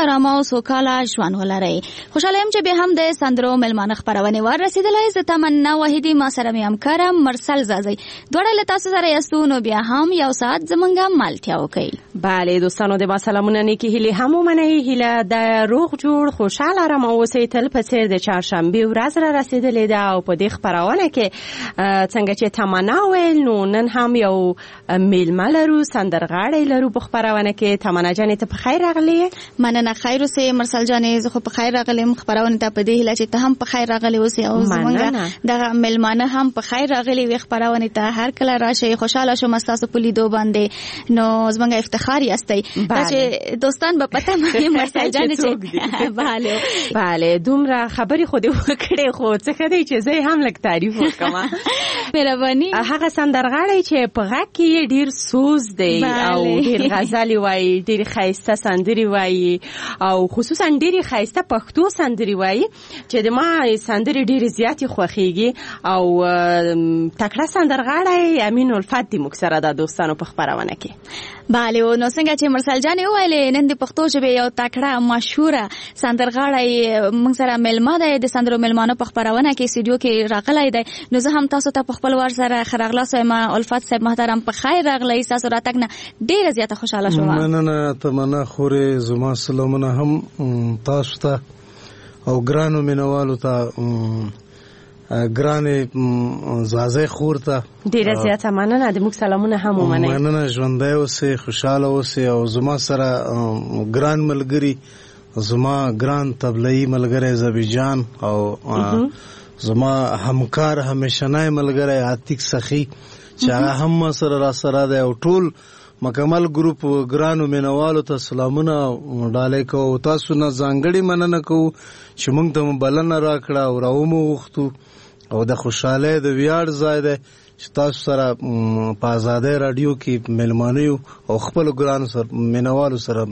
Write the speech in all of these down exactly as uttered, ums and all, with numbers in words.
آرام او سوکاله ژوند ولرئ. خوشاله یم چې بیا هم د سندرو مېلمانه خپرونې ور رسېدلی. زه تمنا وحیدي، ما سره مې همکاره مرسل زازی، دواړه له تاسو سره یاستو. نو بیا هم یو ساعت زمونږ مالتیا وکړئ. بله دوستانو، د با سلامونه نیکې هیلې هم ومنئ. هیله د روغ جوړ خوشحال آرام اوسئ. تل په څېر د چهارشنبې ورځ را رسېدلې ده او په دې خپرونه کې څنګه چې تمنا ویل، نو نن هم یو میلمه لرو، سندرغاړی لرو په خپرونه کې. تمنا جانې ته په خیر راغلی؟ مننه، خیر اوسې مرسل جانې. زه خو په خیر راغلم خپرونه ته، په دې هیله چې ته هم په خیر راغلی اوسې او زمونږ دغه میلمانه هم په خیر راغلي وي خپرونه ته. هر کله راشئ، خوشحاله شوم ستاسو په لیدو باندې. نو زمونږ افتخار یاستئ. دا چې دوستان به پته مې مرسل جانې چې بله بله دومره خبرې خو دې وکړې، خو څه ښه دی چې زه هم لږ تعریف وکړم. مهرباني. هغه سندرغاړی چې په غږ کې ډېر سوز دی او ډېر غزلې وایي، ډېرې ښایسته سندرې وایي او خصوصا ډېرې ښایسته پښتو سندرې وایي چې د ما سندرې ډېرې زیاتې خوښېږي. او تکړه سندرغاړی امین الفت دی موږ سره د دوستانو په خپرونه کې. بله، نو څنګه چې مرسل جانې وویلې، نن د پښتو ژبې یو تکړه مشهوره سندرغاړی موږ سره میلمه دی، د سندرو میلمانه په خپرونه کې استودیو کې راغلی دی. نو زه هم تاسو ته په خپل ور سره ښه راغلاست وایم. الفت صاحب محترم، په خیر راغلی. ستاسو راتګ نه ډېره زیاته خوشحاله شوم. مننه، تمنا خورې. زما سلامونه هم تاسو ته او ګرانو مینوالو ته، ګرانې زازۍ خور ته ډېره زیاته مننه. د موږ سلامونه هم ومنئ. مننه، ژوندی اوسئ، خوشحاله اوسئ. او زما سره ګران ملګري، زما ګران طبلایي ملګری زبی جان او زما همکار همیشنی ملګری عتیق سخی چې هغه هم سره را سره دی، او ټول مکمل ګروپ ګرانو مینوالو ته سلامونه ډالۍ کوو. تاسو نه ځانګړې مننه کوو چې موږ ته مو بلنه راکړه او راومو وغوښتو، او د خوشحالۍ د ویاړ ځای دی چې تاسو سره په آزادۍ راډیو کې میلمانه یو او خپلو ګرانو سره مینوالو سره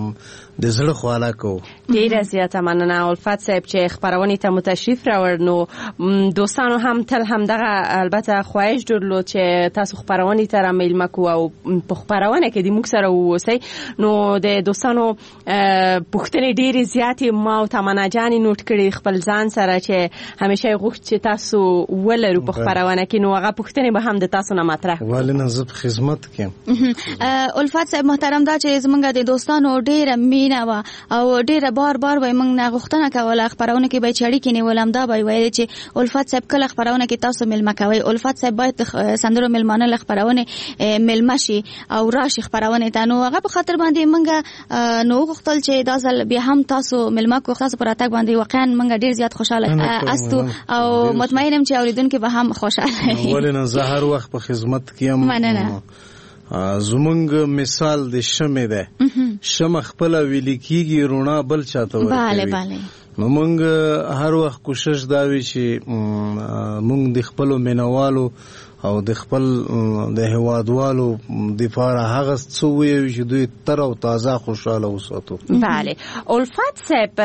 د زړه خواله کوو. ډېره زیاته مننه الفت صاحب چې خپرونې ته مو تشریف راوړ. نو دوستانو هم تل همدغه البته خواهش درلود چې تاسو خپرونې ته را میلمه کوو او په خپرونه کې د موږ سره واوسئ. نو د دوستانو پوښتنې ډېرې زیاتې ما او تمنا جانې نوټ کړي خپل ځان سره چې همیشه یې غوښت چې تاسو ولرو په خپرونه کې. نو هغه پوښتنې به هم د تاسو نه مطرح کړو. ولې نه، زه په خدمت کې یم. الفت صاحب محترم، دا چې زمونږ د دوستانو ډېره مینه وه او ډېره بار بار به یې موږ نه غوښتنه کوله خپرونه کې به یې چې اړیکې نیولم، دا به یې ویلې چې الفت صاحب کله خپرونه کې تاسو میلمه کوئ، الفت صاحب باید د سندرو میلمانه له خپرونې میلمه شي او راشي خپرونې ته. نو هغه په خاطر باندې موږ نو وغوښتل چې دا ځل بیا هم تاسو میلمه کړو. تاسو په راتګ باندې واقعا موږ ډېر زیات خوشحاله استو او مطمئن یم چې اورېدونکي به هم خوشحاله وي. ولې نه، زه هر وخت په خدمت کې یم. مننه. زمونږ مثال د شمع ده، شمع خپل ویل کېږي، رڼا بل چاته ورکوي. بله بله. نو مونږ هر وخت کوشش دا وي چې مونږ د خپلو مینوالو او د خپل د هیوادوالو دپاره هغه څه ووایو چې دوی تر او تازه خوشحاله وساتو. بله الفت صاحب،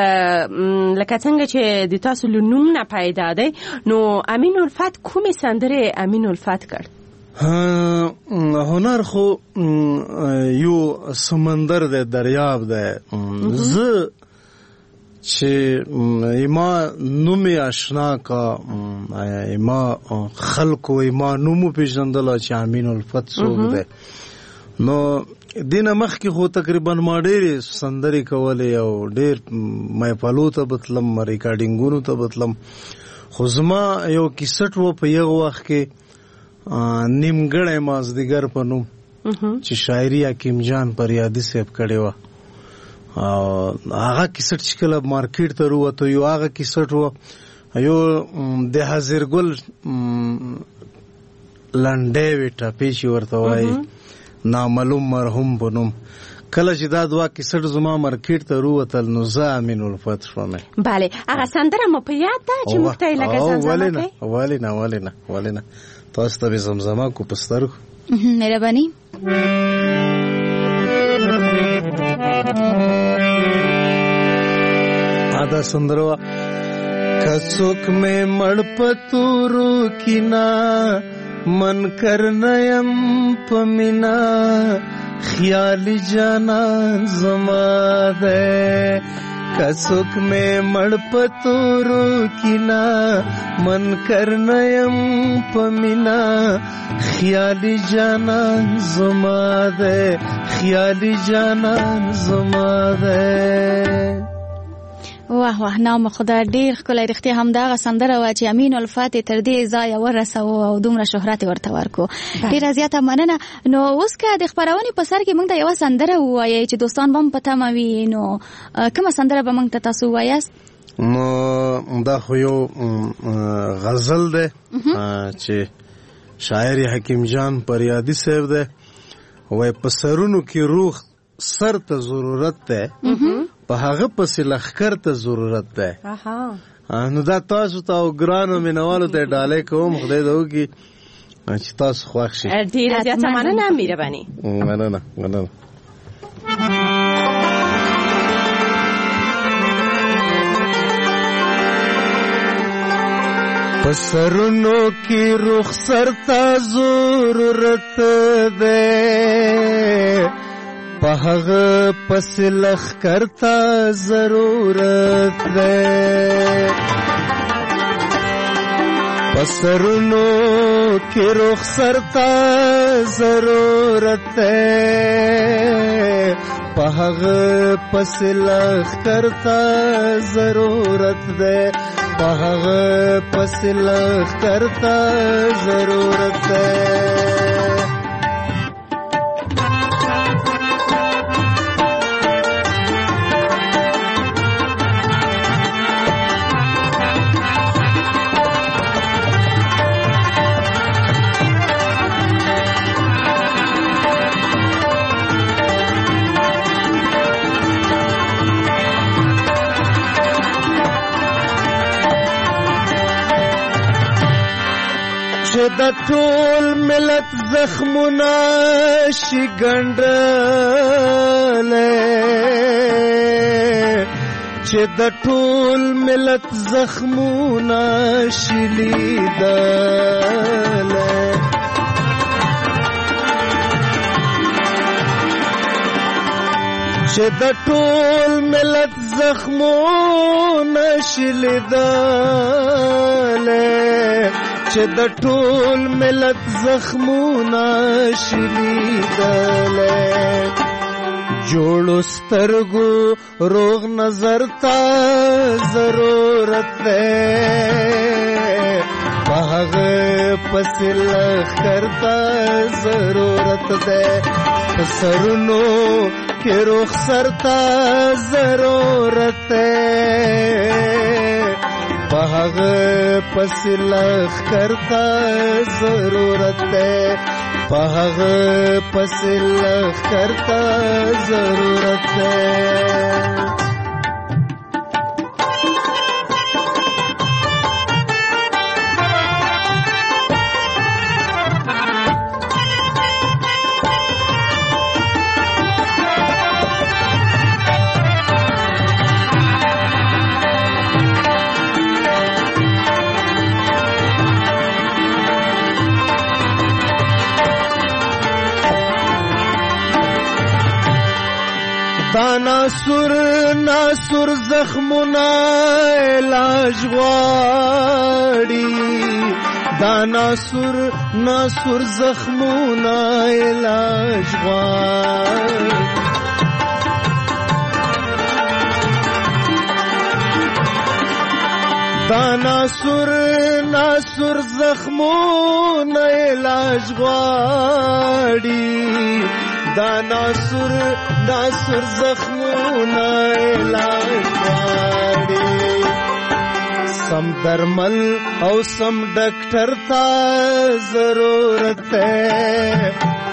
لکه څنګه چې د تاسو له نوم نه پیدا دی، نو امین الفت کومې سندرې امین الفت کړ؟ هنر خو یو سمندر دی، دریاب دی. زه چې ایما نومي آشنا کا، ایما خلکو ایما نومو پیژندل چې امین الفت څوک دی. نو دینه مخکې خو تقریبا ما ډېرې سندرې کولې او ډېر محفلو ته بتلم، ریکارډینګونو ته بتلم. خو زما یو کیسټ و په یو وخت کې نیمګړی مازدیګر په نوم چې شاعري حکیم جان پریادي صاحب کړې وه. هغه کیسټ چې کله مارکیټ ته ووتو، یو هغه کیسټ و، یو د حاضرګل لنډۍ وې، ټپې چې ورته وایي، نامعلوم مرحوم په نوم. کله چې دا دوه کیسټ زما مارکیټ ته ووتل، نو زه امین الفت شوم. بله، هغه سندره مو په یاد ده چې موږ ته یې لږه زمزمه کړئ؟ ولې نه، ولې نه، ولې نه. تاسو ته به زمزمه کو په سترګو. مهرباني. ادا سندروا کڅوک میں مړ پتورو کینا من کرنیم پمینا خیال جانان زما ده کڅوک میں مړ پتورو کینا من کرنیم پمینا خیال جانان زما ده خیال جانان زما ده. واه واه نام خدا ډیر ښکلی رښتیا همدغه سندره وه چې امین الفتح تر دې ځایه ورسوو او دومره شهرت یې ورته ورکړو. ډېره زیاته مننه. نو اوس که د خپرونې په سر کې موږ ته یوه سندره ووایئ چې دوستان به هم په تمه وي، نو کومه سندره به موږ ته تاسو ووایاست؟ نو دا خو یو غزل دی چې شاعر حکیم جان پریادي صاحب دی، وایي په سرونو کې روح سر ته ضرورت دی، په هغه پسې لښکر ته ضرورت دی. نو دا تاسو ته او ګرانو مینوالو ته ډالۍ کوم، خدای دې وکړي چې تاسو خوښ شي. ډېره زیاته مننه مهرباني. مننه مننه. په سرونو کې رخسر ته ضرورت دی، په هغه پسې لښکر ته ضرورت دی. په سرونو کې رخسر ته ضرورت دی، په هغه پسې لښکر ته ضرورت دی، په هغه پسې لښکر ته ضرورت دی. د ټول ملت زخمونه شي ګنډلې، چې د ټول ملت زخمونه شي لیدلې، چې د ټول ملت زخمونه شي لیدلې، چې د ټول ملت زخمونه شي لیدلې. جوړو سترګو روغ نظر ته ضرورت دی، په هغه پسې لښکر ته ضرورت دی. په سرونو کې رخسر ته ضرورت دی، په هغه پسې لښکر ته ضرورت دی، په هغه پسې لښکر ته ضرورت دی. دا ناسور ناسور زخمونه علاج غواړي، دا ناسور ناسور زخمونه علاج غواړي. دا ناسور ناسور زخمونه علاج غواړي، دا ناسور ناسور زخمونه علاج غواړي. سم درمل او سم ډاکټر ته ضرورت دی،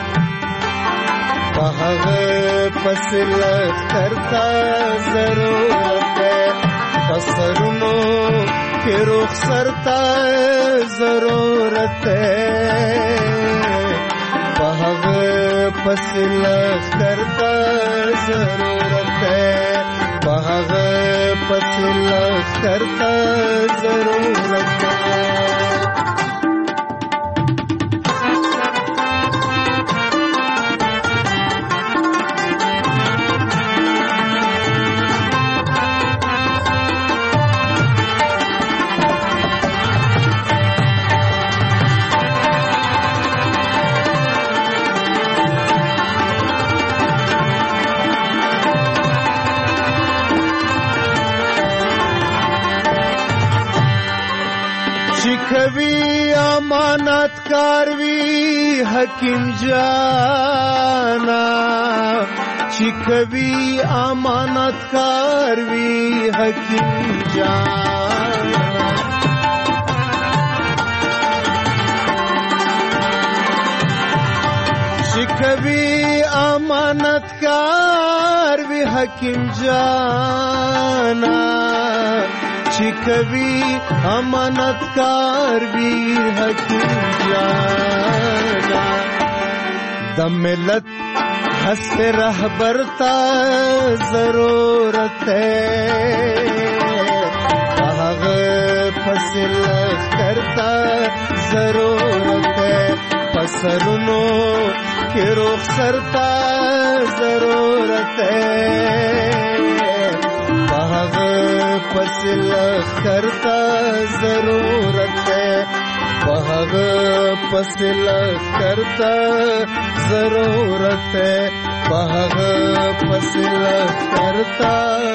په هغه پسې لښکر ته ضرورت دی. په سرونو کې رخسر ته ضرورت دی، په هغه پسې لښکر ته ضرورت دی، په هغه پسې لښکر ته ضرورت دی. کوي امانت کار وی حکیم جانا چې کوي امانت کار وی حکیم جانا چې کوي امانت کار وی حکیم جانا چې کوي امانت کار وی حکیم جانا د ملت ہست رہبر تا ضرورت ہے آغ فصل کرتا ضرورت ہے پسرنو کی رخصر تا ضرورت ہے آغ فصل کرتا ضرورت ہے بہغ فصل کرتا ضرورت ہے بہغ فصل کرتا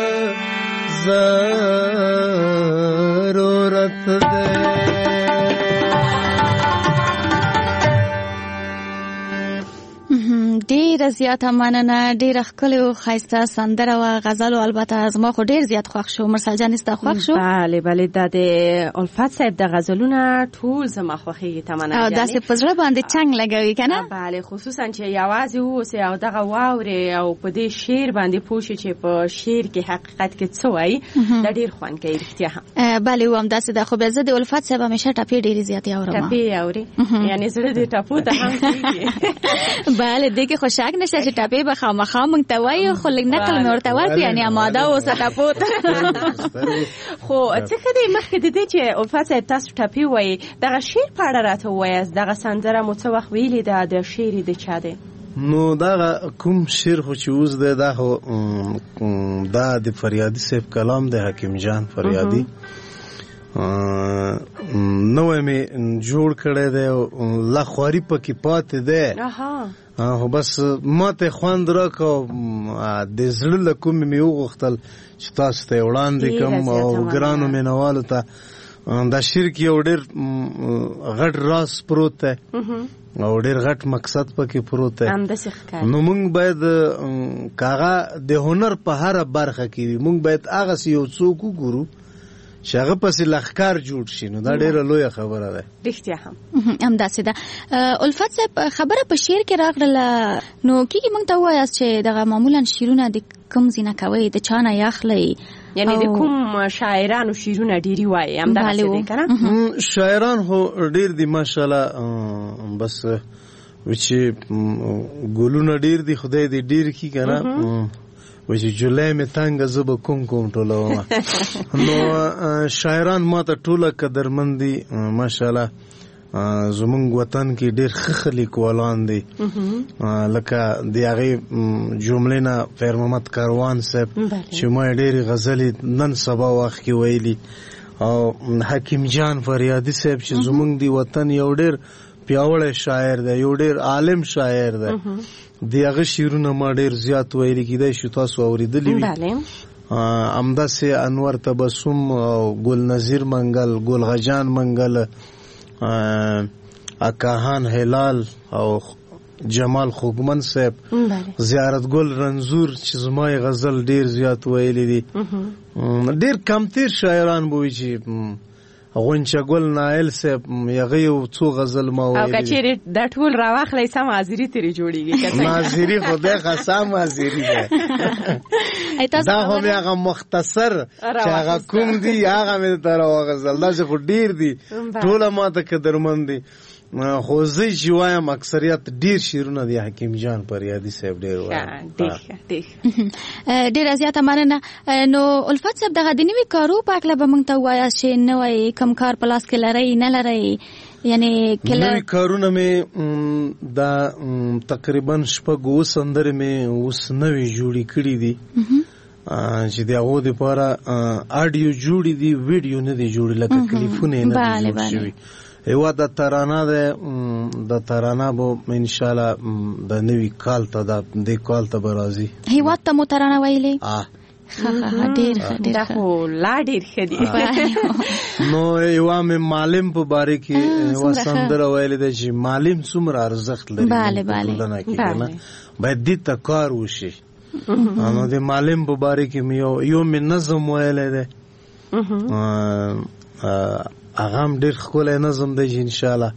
ضرورت ہے. ډیره زیاته مننه، ډیره ښکلې او ښایسته سندره وه، غزل او البته زما خو ډیر زیات خوښ شو. مرسل جان ستا خوښ شو؟ بله بله، دا د الفت صاحب د غزلونه ټول زما خوښېږي تمنا جانې، او داسې په زړه باندې چنګ لګوي که نه؟ بله، خصوصا چې یوازې واوسې او دغه واورې او په دې شعر باندې پوه شي چې په شعر کې حقیقت کې څه وایي، دا ډېر خوند کوي رښتیا هم. بله او همداسې ده، خو بیا زه د الفت صاحب همیشه ټپې ډېرې زیاتې اورم. ټپې اورې؟ یعنې زړه دې ټپو ته هم کېږي؟ بله، دې کې خو شک نشته چې ټپې به خامخا موږ ته وایي، خو لږ نقل مې ورته ورکړي، یعنې اماده اوسه ټپو ته. خو څه ښه دی، مخکې د دې چې الفت صاحب تاسو ټپې وایي، دغه شعر په اړه راته ووایاست، دغه سندره مو څه وخت ویلې ده، د شعر د چا دی؟ نو دا کوم شعر خو چې اوس دی دا خو دا د فریادي صاحب کلام دی، حکیم جان فریادي. نوې مې جوړ کړی دی، لخواري پکې پاتې دی، خو بس ما ته خوند راکړ، د زړه له کومې مې وغوښتل چې تاسو ته یې وړاندې کړم او ګرانو مینوالو ته. دا شعر کې یو ډېر غټ راز پروت دی او ډېر غټ مقصد پکې پروت دی. نو موږ باید کاغه د هنر په هره برخه کې وي، موږ باید هغسې یو څوک وګورو چې هغه پسې لښکر جوړ شي، نو دا ډېره لویه خبره ده. رښتیا هم همداسې ده. الفت صاحب خبره په شعر کې راغله، نو کېږي موږ ته ووایاست چې دغه معمولا شعرونه د کوم ځای نه کوئ، د چا نه یې اخلئ؟ یعنی د کوم شاعرانو شعرونه ډېرې وایي، همدغسې دی که نه؟ شاعران خو ډېر دي ماشاءالله، بس چې ګلونه ډېر دي، خدای دې ډېر کړي که نه، و چې جولای مې تنګه زه به کوم کوم ټولومه. نو شاعران ما ته ټوله قدرمند دي ماشاءالله. زمونږ وطن کې ډېر ښه ښه لیکوالان دي، لکه د هغې جملې نه خیر محمد کاروان صاحب چې ما یې ډېرې غزلې نن سبا وخت کې ویلي، او حکیم جان فریادي صاحب چې زمونږ د وطن یو ډېر پیاوړی شاعر دی، یو ډېر عالم شاعر دی، د هغه شعرونه ما ډېر زیات ویلي، کیدای شي تاسو اورېدلي وي. همداسې انور تبسم او ګل نظیر منګل، ګل غجان منګل، اکاهان هلال او جمال خوګمن صاحب، زیارت ګل رنزور چې زما یې غزل ډېر زیات ویلي دي. ډېر کمتیر شاعران به وي چې غونچه ګل نایل صاحب هغه یو څو غزل ما ویلي، او که چېرې دا ټول راواخلی سم حاضري ترې جوړېږي. حاضري خدای قسم حاضري ده، دا خو مې هغه مختصر چې هغه کوم دي هغه مې ته راواغزل، داسې خو ډېر دي، ټوله ما ته قدرمند دي. خو زه چې وایم اکثریت ډېر شعرونه دي حکیم جان فریادي صاحب ډېر وایي. ډېره زیاته مننه. نو الفت صاحب دغه د نوي کارو په هکله به موږ ته ووایاست چې نوی کوم کار په لاس کې لرئ نه لرئ؟ یعنې نوي کارونه مې دا تقریبا شپږ اوه سندرې مې اوس نوې جوړې کړي دي چې د هغو دپاره آډیو جوړې دي، ویډیو نه دي جوړې، لکه کلیپونه یې نه دي جوړ شوي. هیواد د ترانه ده، د ترانه به انشاءالله د نوي کال ته د دې کال ته به راځي. هیواد ته مو ترانه ویلې؟ ډیر ډیر دا خو لا ډیر ښه دي. نو یو مې معلم په باره کې یو سندره ویلې ده چې معلم څومره ارزښت لري. bale bale باید دې ته کار وشي. نو د معلم په باره کې مې یو یو مې نظم ویلې ده، هغه هم ډیر ښکلی نظم دی چې انشاءالله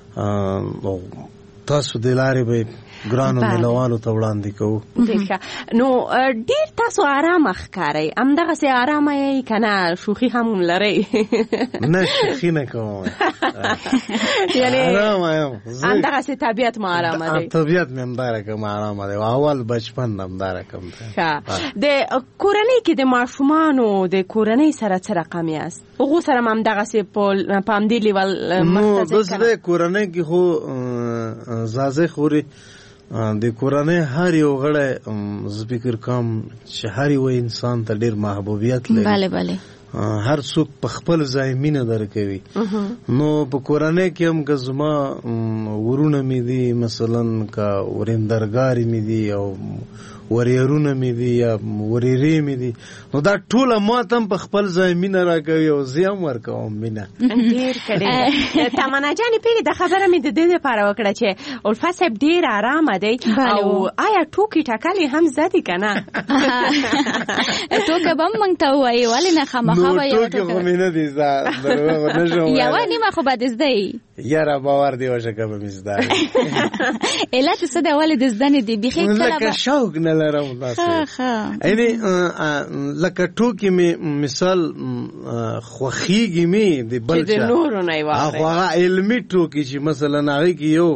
تاسو د لارې به ګرانو ملوانو ته وړاندې کوو. نو ډیر تاسو آرامه ښکارئ، همدغسې آرامه یې که نه شوخي هم لرئ؟ نه شوخي نه کوم، یعنې آرامه یم، همدغسې طبیعت مو آرامه دی؟ طبیعت مې همدا رقم آرامه دی، اول بچپن همدا رقم دی. د کورنۍ کې د ماشومانو د کورنۍ سره څه رقم یاست؟ هغو سره هم همدغسې په همدې لیول نو داسې دی کورنۍ کې خو زازې خوري د کورنۍ هر یو غړی زه فکر کوم چې هر یو انسان ته ډېر محبوبیت لري. بله بله هر څوک په خپل ځای مینه درکوي. نو په کورنۍ کې هم که زما ورونه مې دي، مثلا که ورندرګارې مې دي او وریرونه مې دي یا وریرې مې دي، نو دا ټوله ما ته هم په خپل ځای مینه راکوي او زه هم ورکوم مینه. ډېر ښه ډېر. تمنا جانې پېغلې دا خبره مې د دې دپاره وکړه چې الفت صاحب ډېر آرامه دی او آیا ټوکې ټکل یې هم زده دي که نه؟ ټوکه به هم موږ ته ووایي، ولې نه خامخا به یوه ټوکې خو مې نه دي زده، دروغ نه شم ویلی، یوه نیمه خو به دې زده یي. یاره باور دی وشه که به مې زده وي. علت څه دی ولې د زده نه دي؟ بیخي لکه شوق نه لرم داسې، یعنې لکه ټوکې مې مثال خوښېږي مې د بل چا، خو هغه علمي ټوکې چې مثلا هغې کې یو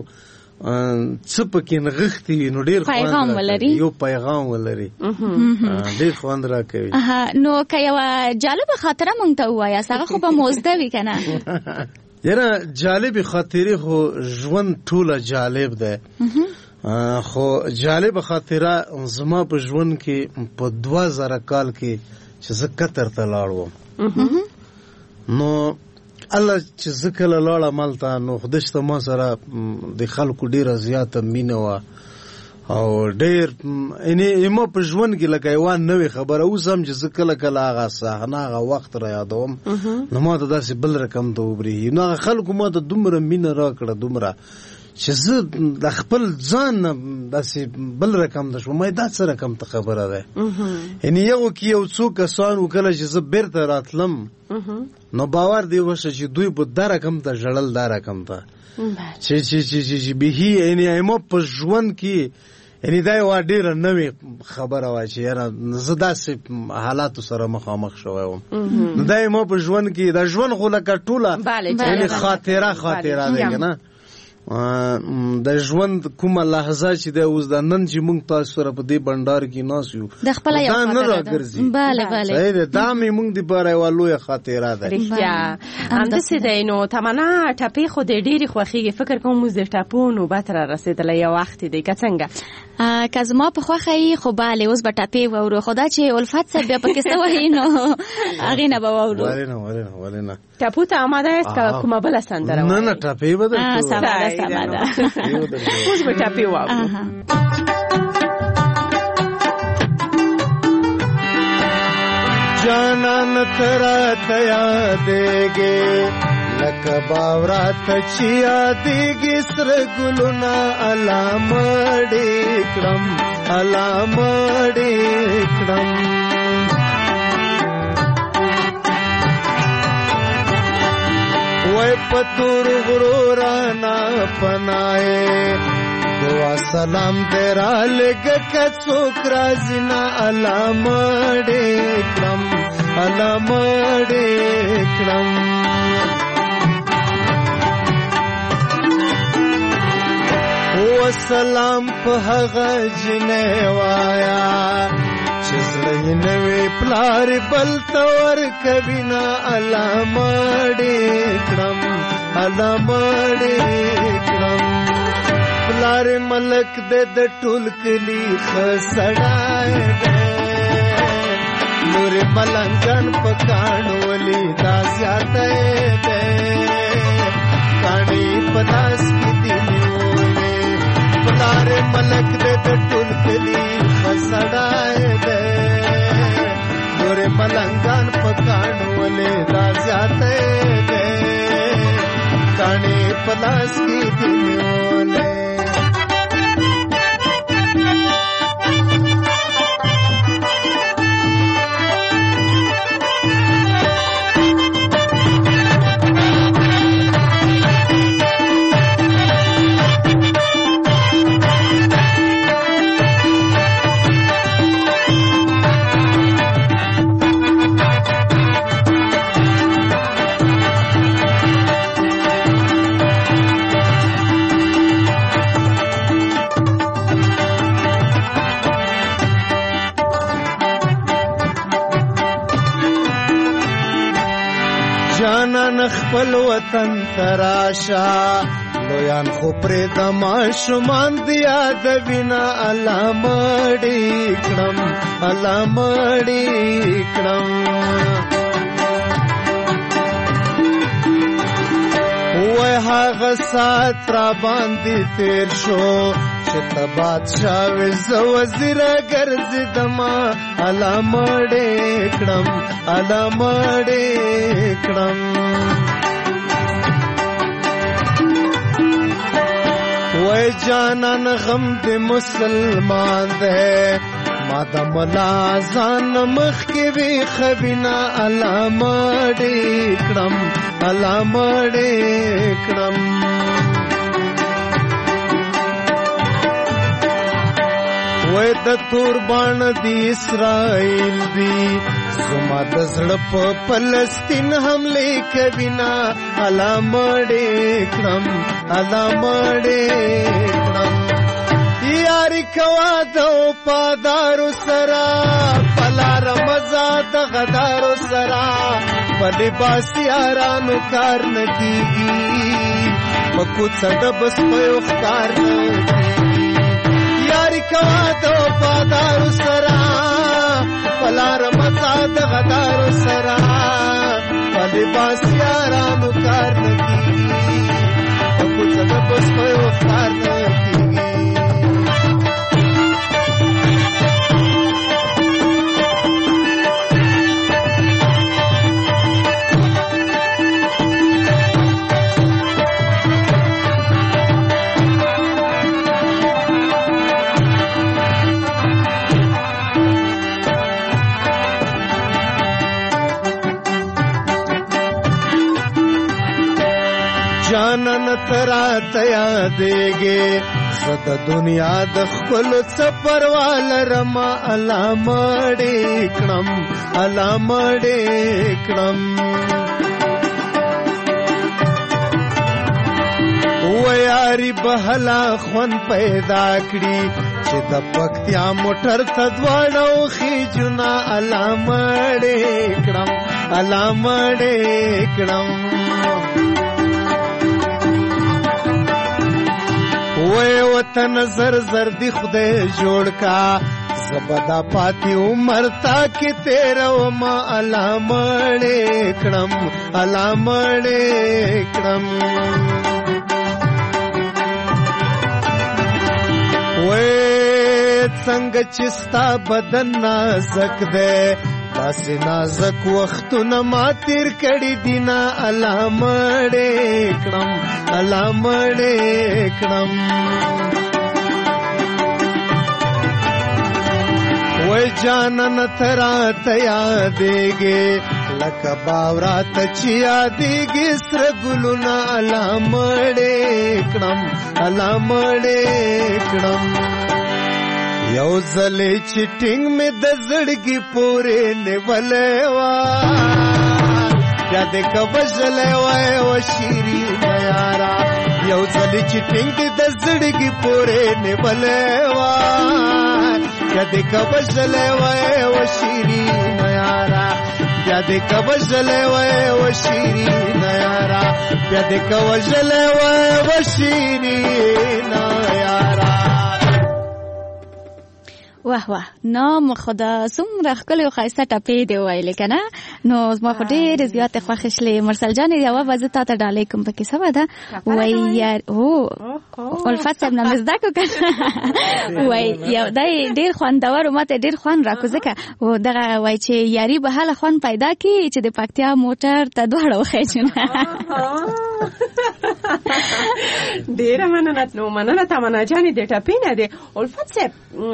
څه پکې نغښتي وي نو ډېر پیغام ولري، یو پیغام ولري، ډېر خوند راکوي. نو که یوه جالبه خاطره موږ ته ووایاست، هغه خو به مو زده وي که نه؟ یاره جالبې خاطرې خو ژوند ټوله جالب دی، خو جالبه خاطره زما په ژوند کې په دوه زره کال کې چې زه قطر ته لاړ وم، نو الله چې زه کله لاړم هلته نو خدای شته ما سره د خلکو ډېره زیاته مینه وه او ډېر یعنې ما په ژوند کې لکه یوه نوې خبره اوس هم چې زه کله کله هغه صحنه هغه وخت را یادوم نو ما ته داسې بل رقم ته وبرېږي. نو هغه خلکو ما ته دومره مینه راکړه، دومره چې زه د خپل ځان نه داسې بل رقم ته شوم، دا څه رقم ته خبره ده. یعنې یو کې یو څو کسان و کله چې زه بیرته راتلم نو باور دی وشه چې دوی په دا رقم ته ژړل، دا رقم ته چې چې چې بیخي یعنې ما په ژوند کې یعنې دا یوه ډېره نوې خبره وه چې یاره زه داسې حالاتو سره مخامخ شوی وم. نو دا ما په ژوند کې دا ژوند خو لکه ټوله یعنې خاطره خاطره دی که نه، د ژوند کومه لحظه چې دی اوس دا نن چې موږ تاسو سره په دې بنډار کې ناست یو د خپله یو دا نه راګرځي. بله بله صحیح دی، دا مې موږ دپاره یوه لویه خاطره ده. رښتیا همداسې دی. نو تمنا ټپې خو د ډېرې خوښېږي، فکر کوم اوس د ټپو نوبت را رسېدلی یو وخت دی که څنګه؟ که زما په خوښه یي خو بله اوس به ټپې واورو، خو دا چې الفت صاحب بیا پکې څه وایي نو هغې نه به واورو. ولې نه ولې نه ولې نه ټپو ته آماده یاست که کومه بله سندره وایي؟ نه نه ټپې به درکړو. سمه ده سمه ده، اوس به ټپې واورو. جانان تراته یادېږي لکه باوراته چې یادېږي سره ګلونه علامه ډې کړم علامه ډې کړم. وای پتور غرورانا پنائے دعا سلام تیرا لگا کڅوک رازنا علامه ډې کړم علامه ډې کړم. وسلام په هغه جنې وایا چې زړه یې نوې پلار بل ته ورکوي نه علامه ډې کړم علامه ډې کړم. پلار ملک دې د ټول کلي ښه سړی دی، نور ملنګان په کاڼو ولي دا زیاتی دی، کاڼي په لاس کې دي نیولې. پلار ملک دې د ټول کلي ښه سړی دی، ملنګان پکانو ولې دا زیاته ده کانه پلاس کې دیولې جانان خپل وطن تراشا لویان خو پرې د ماشومان د یاد وینا الله مړی کړم الله مړی کړم وای هغه سات را باندې تیر شو چې ته بادشاه وې زه وزیره ګرځېدما الله مړی کړم الله مړی کړم وای جانان غم دې مسلمان دی ما د ملا ځان مخ کې وی خبینا الله مړی کړم الله مړی کړم وای د توربان دی اسرائیل دی زما د زړه په فلسطین حمله کوینا الله مړی کړم الله مړی کړم یاري کوا د پادارو سرا پلار مزا د غدارو سرا په لباس یارانو کار نکیږي په کوڅه د بس په ښکار نکیږي یاري کوا د پادارو سرا پلار مزا د غدارو سرا په لباس یارانو کار نکیږي په کوڅه د بس په ښکار نکیږي جانان ترا تیا دیگے زد دنیا د خپل سفر وال رما الله مړی کړم الله مړی کړم و یاري بهلا خون پیدا کړی چې د پکتیا موټر ته دواړو خېجنا الله مړی کړم الله مړی کړم وے وطن زر زر دی خدای جوړ کا زبدا پاتی عمر تا کی تیرا وما الله مړی کړم الله مړی کړم وے څنګه چستا بدن نازک دے داسې نازک وختونه ما تیر کړي دینا الله مړی کړم الله مړی کړم وای جانان ترا تیا دیګې لکه باورات چې یادېږي سره ګلونه الله مړی کړم الله مړی کړم یو زلې چې ټینګ مې د زړګي پورې نیولې وا یا دې کبجلې وای و شیرین یارا یو زلې چې ټینګ د زړګي پورې نیولې وا یا دې کبجلې وای و شیرین یارا یا دې کبجلې وای و شیرین یارا یا دې کبجلې وای و شیرین یارا واه واه نام خدا څومره ښکلې او ښایسته ټپې دې وویلې که نه نو زما خو ډېرې زیاتې خوښې شلې. مرسل جانې یوه به زه تا ته ډالۍ کوم پکې څه به ده وایي یار هو الفت صاحب نه مې زده کړو که نه وایي یو دی ډېر خوندور و ما ته ډېر خوند راکړو ځکه دغه وایي چې یاري به هله خوند پیدا کړي چې د پکتیا موټر ته دواړه وخیچو ډېره مننه نو مننه تمنا جانې د ټپې نه دی. الفت صاحب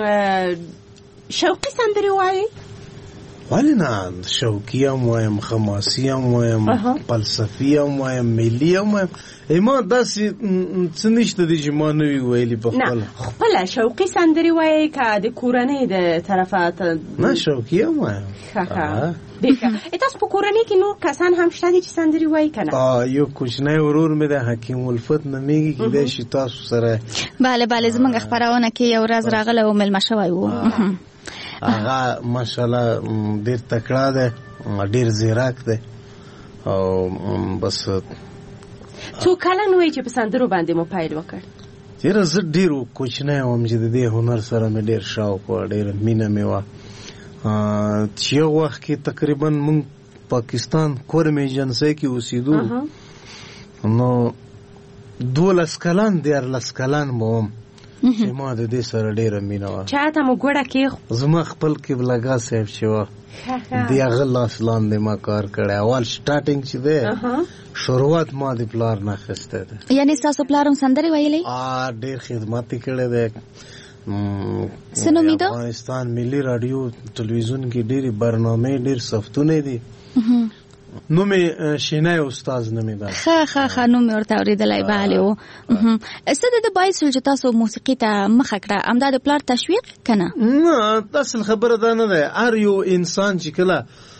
شوقي سندرې وایي؟ ولې نه شوقي هم وایم، خماسي هم وایم، فلسفي هم وایم، ملي هم وایم. ما داسې څه نشته دی چې ما نه وي ویلي په خپله. نه خپله شوقي سندرې وایي که د کورنۍ د طرفه؟ نه شوقي هم وایم. تاسو په کورنۍ کې نور کسان هم شته دي چې سندرې وایي که نه؟ یو کوچنی ورور مې دی حکیم الفت نومیږي، کیدای شي تاسو سره. بله بله زموږ خپرونه کې یو ورځ راغلی و میلمه شوی و. هغه ماشاءالله ډېر تکړه دی، ډېر زیرک دی او بس. څو کلن وایي چې په سندرو باندې مو پیل وکړ؟ یاره زه ډېر کوچنی وم چې د دې هنر سره مې ډېر شوق وه، ډېره مینه مې وه. چې یو وخت کې تقریبا مونږ پاکستان کورم ایجنسۍ کې اوسېدو نو دولس کلن دیارلس کلن به وم چې ما د دې سره ډېره مینه وه. چا ته مو ګوډه کېښ؟ زما خپل قبلګاه صاحب چې وه د هغه لاس لاندې ما کار کړی. اول سټارټینګ چې دی شروعات ما د پلار نه اخیستی دی. یعنې ستاسو پلار هم سندرې ویلی؟ ډېر خدمت یې کړی دی. څه نومېده؟ افغانستان ملي راډیو ټلویزیون کې ډېرې برنامې ډېر صفتونه دي. نوم یې شینای استاز نومېده. ښه ښه ښه نوم مې ورته اورېدلی. بله و څه د ده باعث شول چې تاسو موسیقي ته مخه کړه؟ همدا د پلار تشویق که نه؟ نه داسې خبره دا نه ده. هر یو انسان چې کله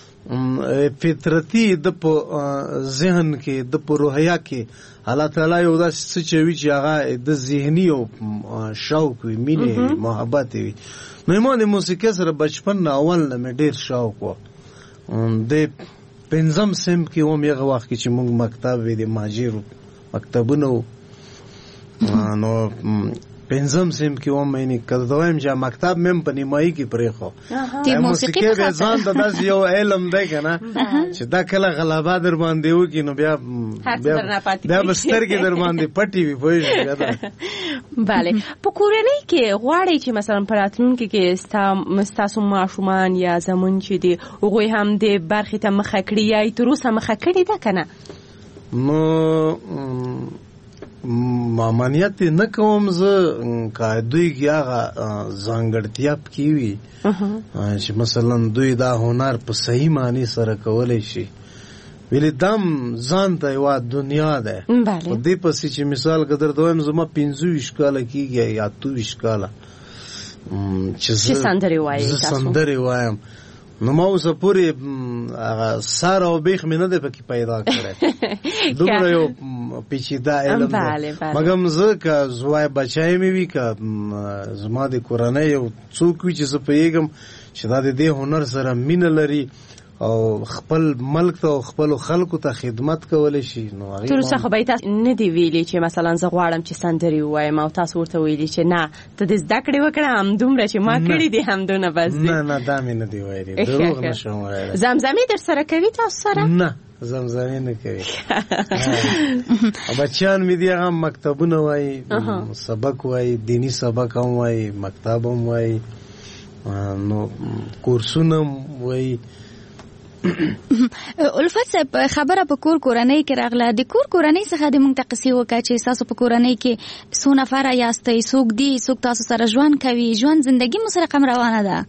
فطرتي د په ذهن کې د په روحیه کې الله تعالی یو داسې څه چوي چې هغه د ذهني او شوق وي، مینې محبت وي. نو ما د موسیقۍ سره بچپن نه اول نه مې ډېر شوق و. د پنځم صنف کې وم هغه وخت کې چې موږ مکتب وی د مهاجرو مکتبونه وو نو پنځم صنف کې وم یعنې که درته وایم چې مکتب مې هم په نیمایي کې پرېښو. موسیقۍ بیا ځان ته داسې یو علم دی که نه چې دا کله غلبه در باندې وکړي نو بیا بیا به سترګې در باندې پټې وي پوهېږې. بله په کورنۍ کې غواړئ چې مثلا په راتلونکي کې ستاسو ماشومان یا زمون چې دي هغوی هم دې برخې ته مخه کړي یا یې تر اوسه مخه کړې ده که نه؟ نو مامانیت نه کوم زه که دوی کې هغه ځانګړتیا پکې وي چې مثلا دوی دا هنر په صحیح معنی سره کولی شي. ویلې دم ځان ته یوه دنیا ده. په دې پسې چې مثال که درته وایم زما پنځه ویشت کاله کېږي یا اته ویشت کاله چې زه سندرې وایم نو ما اوسه پورې هغه سر او بیخ مې نه دی پکې پیدا کړی. دومره یو پیچیده علم دی. مګم زه که زوی بچی مې وي که زما د کورنۍ یو څوک وي چې زه پوهېږم چې دا د دې هنر سره مینه لري او خپل ملک ته او خپلو خلکو ته خدمت کولی شي نو هغې تر اوسه خو به یې تاسو نه دي ویلي چې مثلا زه غواړم چې سندرې ووایم او تاسو ورته ویلي چې نه ته دې زده کړې وکړه همدومره چې ما کړي دي همدونه بس دي؟ نه نه دا مې نه دي ویلي، دروغ نه شم ویلی. زمزمې در سره کوي تاسو سره؟ نه زمزمې نه کوي. بچیان مې دي هغه مکتبونه وایي، سبق وایي، دیني سبق هم وایي، مکتب هم وایي، نو کورسونه هم وایي. الفت صاحب خبره په کور کورنۍ کې راغله. د کور کورنۍ څخه د موږ ته قصې وکړه چې تاسو په کورنۍ کې څو نفره یاستئ، څوک دي، څوک تاسو سره ژوند کوي، ژوند زندگی مو سره کوم روانه ده؟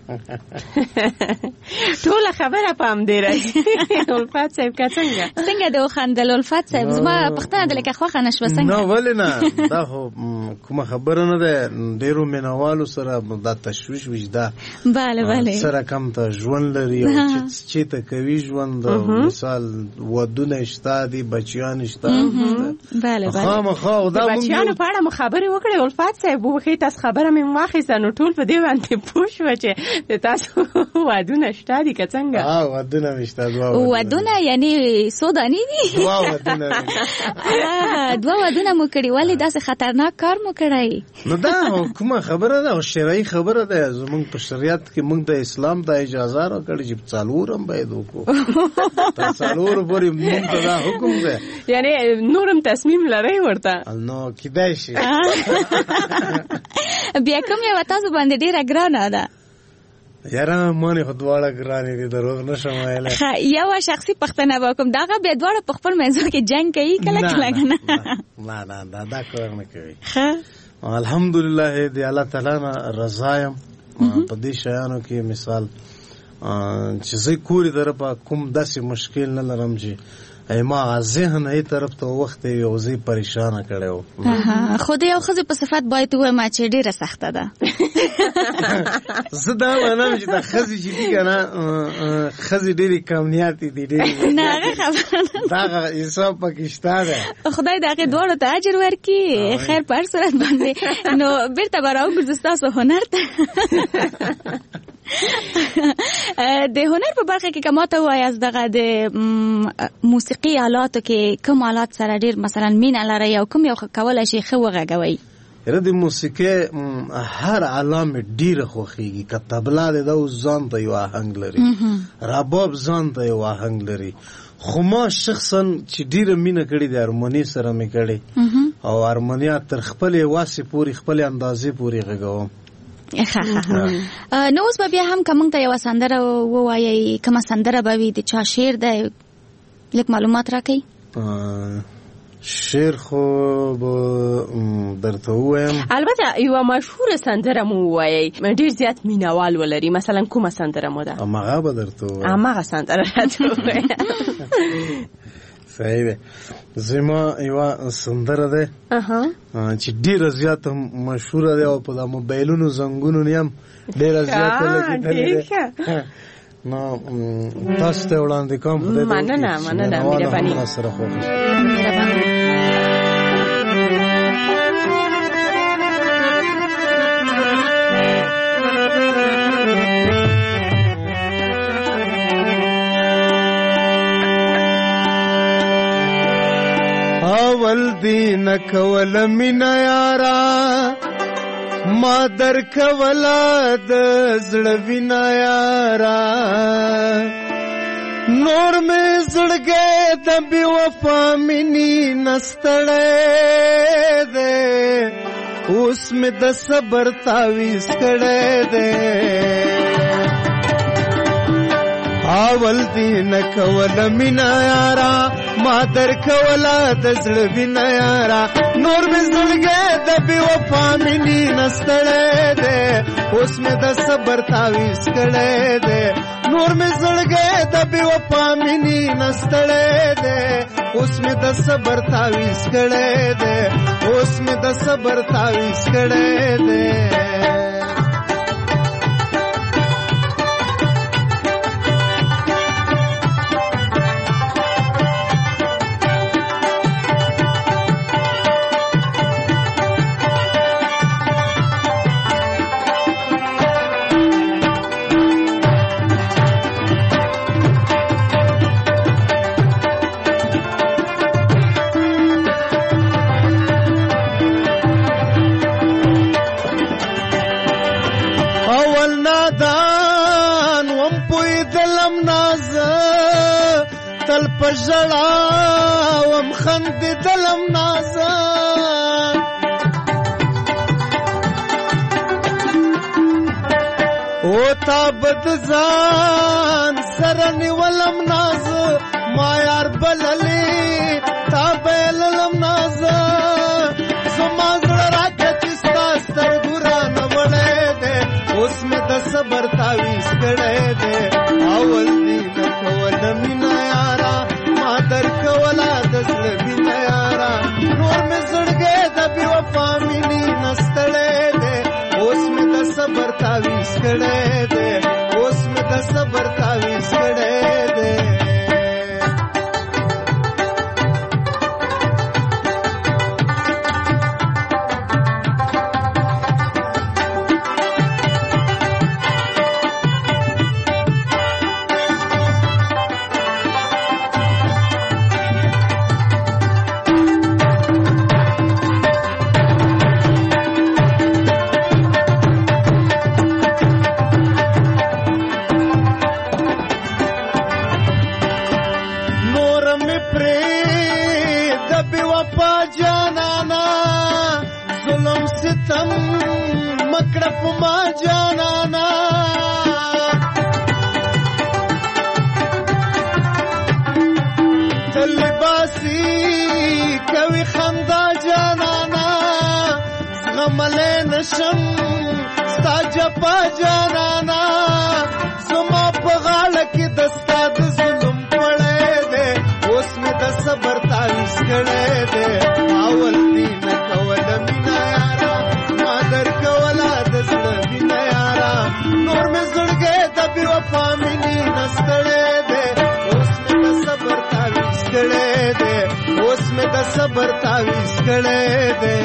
ټوله خبره په همدې راځي. الفت صاحب که څنګه څنګه د وخندل الفت صاحب؟ زما پوښتنه ده لکه خوښه نه شوه. څنګه؟ نه ولې نه، دا خو کومه خبره نه ده. ډېرو مینوالو سره دا تشویش وجدا بله بله سره کم ته ژوند لري او چې ته کوي ژوند. مثال ودونه شته دي، بچیان شته. بله بله خامخا د بچیانو په اړه مو خبرې وکړې الفت صاحب؟ وښې تاسو خبره مې واخیسته نو ټول په دې باندې پوه شوه چې تاسو ودونه شته دي که څنګه؟ ها ودونه مشته دوا ودونه یعنی څو دانې دي؟ دوا ودونه دوا ودونه مو کړي ولې داسې خطرناک کار مو کړی؟ نو دا کومه خبره ده او شرعي خبره ده زمونږ په شریعت کې موږ د اسلام د اجازه راکړي چې څلور هم باید وکړو تر څلور پورې موږ ته دا حکم ده یعنی نورم تصمیم لرئ ورته؟ نو کیدای شي بیا کوم یو تاسو باندې ډیره ګرانه ده؟ یاره مونږ خو دواړه ګرانې دي دروغ نشم ویلی. یو شخصي پوښتنه به وکړم دغه بیا دواړه په خپل منځو کې جنګ کوي کله کله که نه؟ نه نه دا دا کار نه کوي. الحمدلله د الله تعالی نه رضا یم په دې شیانو کې. مثال چې زه کورې طرفه کوم داسې مشکل نه لرم چې ما ذهن ای طرف ته وخت یو ځای پریشانه کړی و. خو د یو ښځې په صفت باید ووایم چې ډېره سخته ده. زه دا منم چې دا ښځې چې دي که نه ښځې ډېرې کمنیاتې دي ډېرې نه هغه خبره دغه حساب پکې شته دی. خدای د هغې دواړو ته اجر ورکړي خیر په هر صورت باندې. نو بېرته به راوګرځو ستاسو هنر ته. د هنر په برخه کې که ما ته ووایاست دغه د موسیقي آلاتو کې کوم آلات سره ډېر مثلا مینه لرئ او کوم یو کولی شي ښه وغږوئ؟ یاره د موسیقۍ هر آله مې ډېره خوښېږي. که طبله دی دا اوس ځان ته یو آهنګ لري، رباب ځان ته یو آهنګ لري. خو ما شخصا چې ډېره مینه کړې د هارموني سره مې کړې او هارمونیا تر خپلې واسې پورې خپلې اندازې پورې غږوم. نو اوس به بیا هم که موږ ته یوه سندره ووایئ کومه سندره به وي د چا شعر دی لږ معلومات راکئ؟ شعر خو به درته ووایم. البته یوه مشهوره سندره مو ووایئ ډېر زیات مینهوال ولري مثلا کومه سندره مو ده؟ همغه به درته ووایم. همغه سندره راته ووایه. صحیح ده. زما یوه سندره ده چې ډېره زیاته مشهوره ده او په د موبایلونو زنګونو نه هم ډېره زیاته لګېدلې ده. نو تاسو ته وړاندې کوم. مننه مننه مهرباني. سره خوښ اول دین کول مینا یارا ما در کولا د زړه وینا یارا نور مې زړګې د بې وفا مینې نستړی دی اوس مې د صبر تعویض کړی دی. اول دین کول مینا یارا ما در کولا د زړه وینا یارا نور مې زړګې د بې وفا مینې نستړی دی اوس مې د صبر تعویض کړی دی. نور مې زړګې د بې وفا مینې نستړی دی اوس مې د صبر تعویض کړی دی اوس مې د صبر تعویض کړی دی. تل په ژړا وم خندېدلم نازه او تا به د ځان سره نیولم نازه ما یار بللې تا بللم نازه زما زړه راکړه چې ستا سترګو رانه وړی دی اوس مې د صبر تعویض کړی دی. اول دې نه کوله مینه یارا ما در کوله د زړه وینه یارا نور مې زړګی د بې وفا مینې نستړی دی اوس مې د صبر تعویض کړی دی اوس مې د صبر تعویض کړی دی. بے وفا جانانا ظلم ستم مکڑپ ما جانانا تلباسی کوي خندا جانانا غملے نشم ستا جپا جانانا زما په غاړه کې دستا د ظلم پړې دے اوس مې د صبر تعویذ کړې دے اول دې نه کوله مینا یارا ما در کوله د زړه مینا یارا نور مې زړګې د بې وفا مینې نستړې دے اوس مې د صبر تعویذ کړې دے اوس مې د صبر تعویذ کړې دے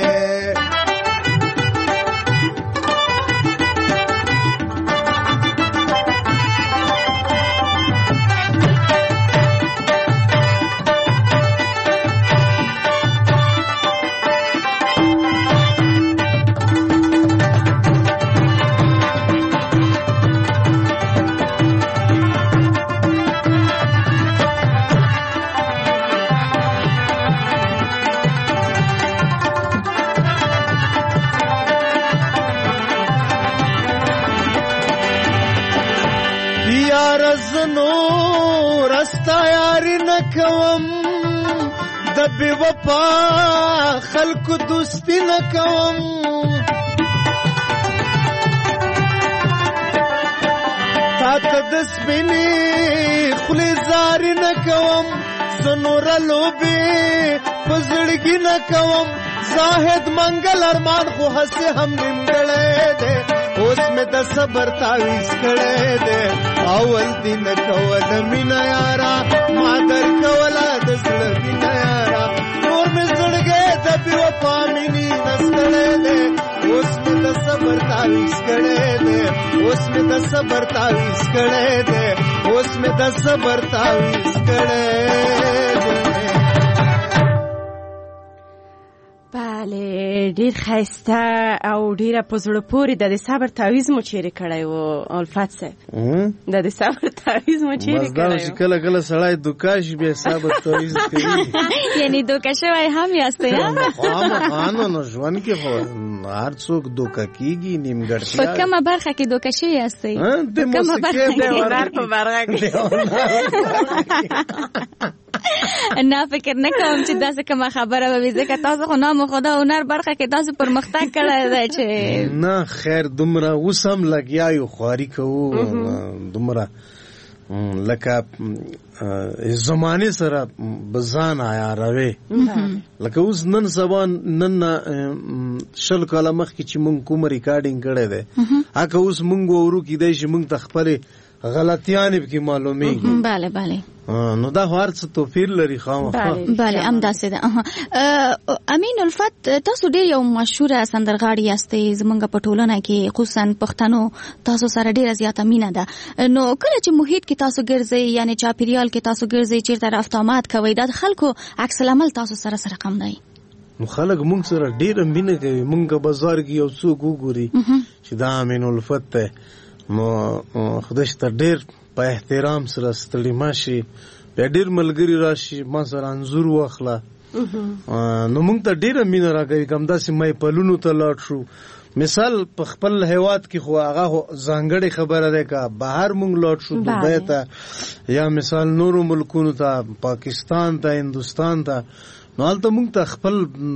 کوم د بې وفا خلکو دوستی نه کوم تا ته د سپینې خولې زاري نه کوم زه نوره لوبې په زړګي نه کوم زاهد منګل ارمان خو هسې هم نیمګړی دی اوس مې د صبر تعویذ کړی دی اول دې نه کوله مینه یارا ما در کوله د زړه مینه یارا نور مې زړګی د بې وفا مینې نستړی دی اوس مې د صبر تعویذ کړی دی اوس مې د صبر تعویذ کړی دی اوس مې د صبر تعویذ کړی دی بله ډیر ښایسته او ډیره په زړه پورې د صبر تعویذ مو چیرې کړی و الفت صاحب د د صبر تعویذ مو چیرې کړی و مزدا چې کله کله سړی دوکه شي بیا صبر تعویذ کوي یعنی دوکه شوی هم یاست یا خامخا نو ژوند کې خو هر څوک دوکه کیږي نیمګړتیا په کومه برخه کې دوکه شوی یاست په کومه برخه کې په برخه کې نه فکر نه کوم چې داسې کومه خبره به ځکه تاسو خو نام خدا هنر برخه کې تاسو پرمختګ کړی دی چې نه خیر دومره اوس هم لګیا یو خواري کوو دومره لکه زمانه سره بزان عیاروي لکه اوس نن سبا نن شل کاله مخکې چې مونږ کوم ریکارډینګ کړی دی هغه اوس مونږ ورو کېدای شي مونږ ته خپل غلطیان به معلومیږي بله بله نو دا هر څه توپیر لري خامخا بله ام داسې ده امین الفت تاسو ډیر یو مشهور سندرغاړی یاستئ زمونږ په ټولنه کې خصوصا پښتنو تاسو سره ډیره زیاته مینه ده نو کله چې محیط کې تاسو ګرځئ یعنی چاپیریال کې تاسو ګرځئ چیرته رفتامات کوئ دا خلکو عکس العمل تاسو سره سره کم دی نو خلک مونږ سره ډیره مینه کوي مونږ بازار کې یو څوک وګوري چې دا امین الفت ته نو خدای ته ډیر په احترام سره ستړي ماشي په ډیر ملګری راشي ما سره انزور واخله نو مونږ ته ډیره مینه راکوي کوم داسې مې پلونو ته لاړ شو مثال په خپل هیواد کې خو هغه ځانګړې خبره ده کا بهر مونږ لاړ شو دوبۍ ته یا مثال نورو ملکونو ته پاکستان ته هندوستان ته نو هلته مونږ ته خپل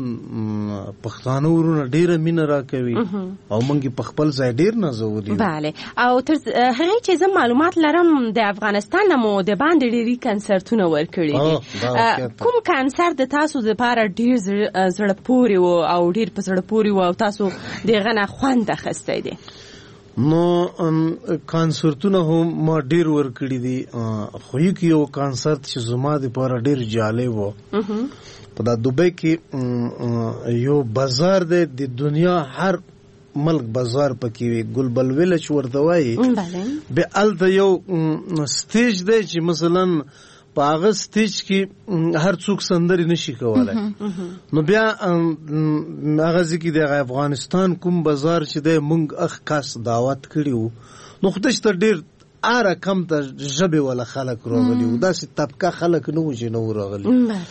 پښتانه ورونه ډیره مینه راکوي او مونږ په خپل ځای ډیر نازولي بله او تر هغې چې زه معلومات لرم د افغانستان نه مو د باندې ډېرې کنسرتونه ورکړي دي کوم کنسرت د تاسو دپاره ډېر زړه پورې و او ډېر په زړه پورې و او تاسو د هغه نه خوند اخیستی دی نو کنسرتونه هم ما ډیر ورکړي دي خو یو کنسرت چې زما دپاره ډیر جالب و په دا دوبۍ کې یو بازار دی د دنیا هر ملک بازار پکې وي ګلبل ویلج ورته وایي بیا هلته یو سټیج دی چې مثلا په هغه سټیج کې هر څوک سندرې نشي کولی نو بیا هغه ځای کې د افغانستان کوم بازار چې دی موږ اخ کاس دعوت کړي وو نو خدای ته ډېر هر رقم ته ژبې والا خلک راغلي وو داسې طبقه خلک نه وو چې نه وو راغلي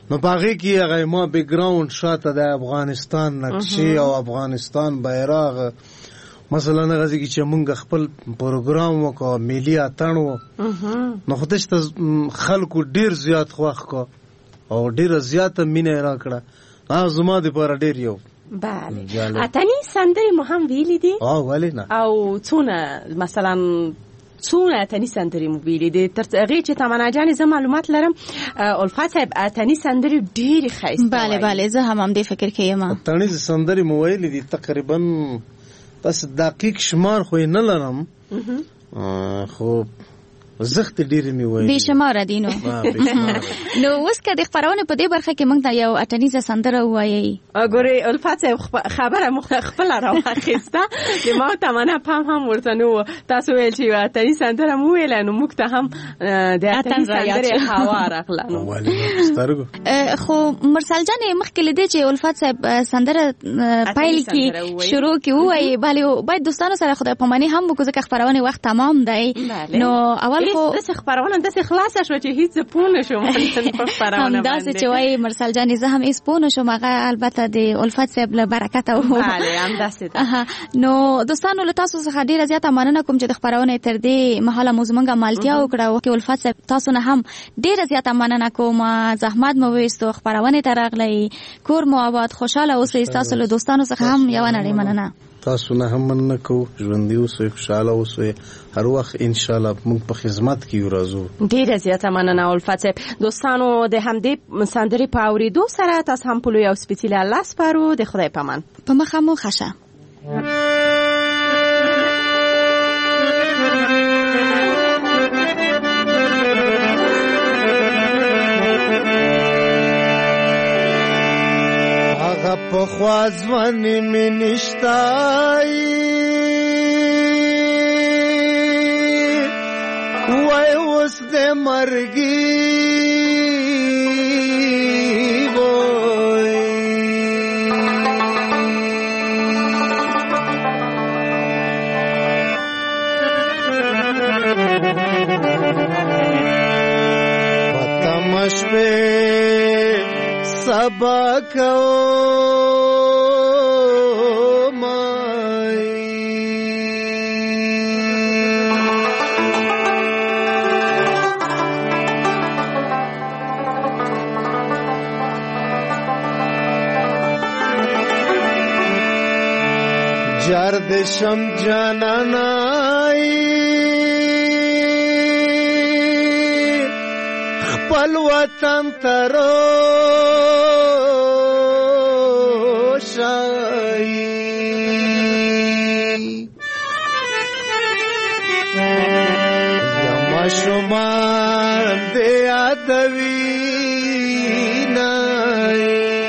نو باغې کې هغه ما بیک ګراوند شاته د افغانستان نقشې او افغانستان بیرغ مثلا غزي کې چې موږ خپل پروګرام وکړو ملي اتڼ و نو خو ته خلکو ډیر زیات خوښ کو او ډیر زیات مینه راکړه ها زما د پر ډیر یو بله اتنی سندرې مو هم ویلې دي او ولې نه او څونه مثلا څونه اتنی سندرې مو ویلې دي تر هغه چې تمنا جان زه معلومات لرم الفت صاحب اتنی سندرې ډېرې ښایسته بله بله زه هم هم دې فکر کې یم اتنی سندرې مو ویلې دي تقریبا بس دقیق شمار خو نه لرم خو زخت ډېرې مې وایي بې شماره دي نو نو اوس که د خپرونې په دې برخه کې موږ ته یو اتنیزه سندره ووایئ ګورې الفت صاحب خبره مو خپله راواخیسته د ما تمنا پام هم ورته نه و تاسو ویل چې یو اتني سندره مو ویله نو موږ ته هم د اتني سندرې هوا راغله خو مرسل جانې مخکې له دې چې الفت صاحب سندره پیل کې شروع کې ووایي بلې باید دوستانو سره خدای پاماني هم وکړو ځکه خپرونې وخت تمام دی نو اول خو داسې خبرونه داسې خلاصه شوه چې هیڅ پوه نه شوم په خبرونه باندې همداسې چې وایي مرسل جانې زه هم هیڅ پوه نه شوم هغه البته د الفت صاحب له برکته و بله همداسې ده نو دوستانو له تاسو څخه ډېره زیاته مننه کوم چې د خپرونې تر دې مهاله مو زموږ مالتیا وکړه او کې الفت صاحب تاسو نه هم ډېره زیاته مننه کوم زحمت مو ویستو خپرونې ته راغلی کور مو آباد خوشحاله اوسئ ستاسو له دوستانو څخه هم یوه نړۍ مننه تاسو نه هم مننه کوو ژوندي اوسئ خوشحاله اوسئ هر وخت انشاءالله موږ په خدمت کې یو راځو ډېره زیاته مننه الفت صاحب دوستانو د همدې سندرې په اورېدو سره تاسو هم په لوی او سپېڅلي الله سپارو د خدای په امان په مخه مو ښه په خوازوانې مې نشتای وای اوس د مرګي وای پتمش په سبق جرد شم جانانای خپل وطن ترو شای یما شمان دې ادوی نای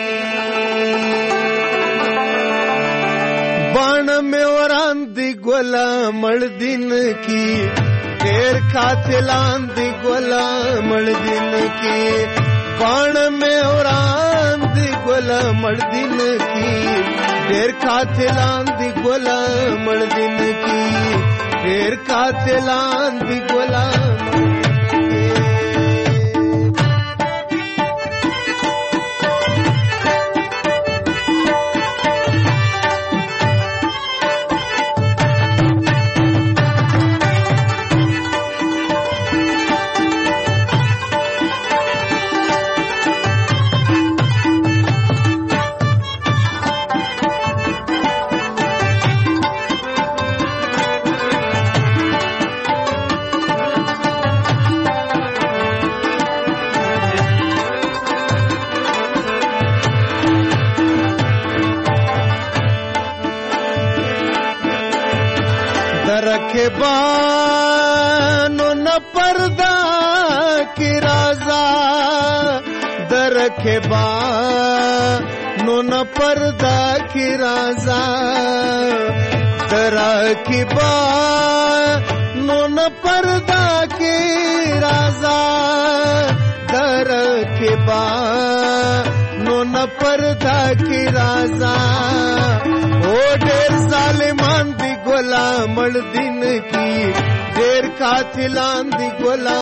بان میں وران دی گولا مړ دین کی ډېر قاتلان دی گولا مړ دین کی بان میں وران دی گولا مړ دین کی ډېر قاتلان دی گولا مړ دین کی ډېر قاتلان دی گولا رکبانو نہ پردہ کی رازا در رکبانو نہ پردہ کی رازا در رکبانو نہ پردہ کی رازا در رکبانو نہ پردہ کی رازا او ډېر ظالمان دی ګولا مړ دین کی ډېر قاتلان دی ګولا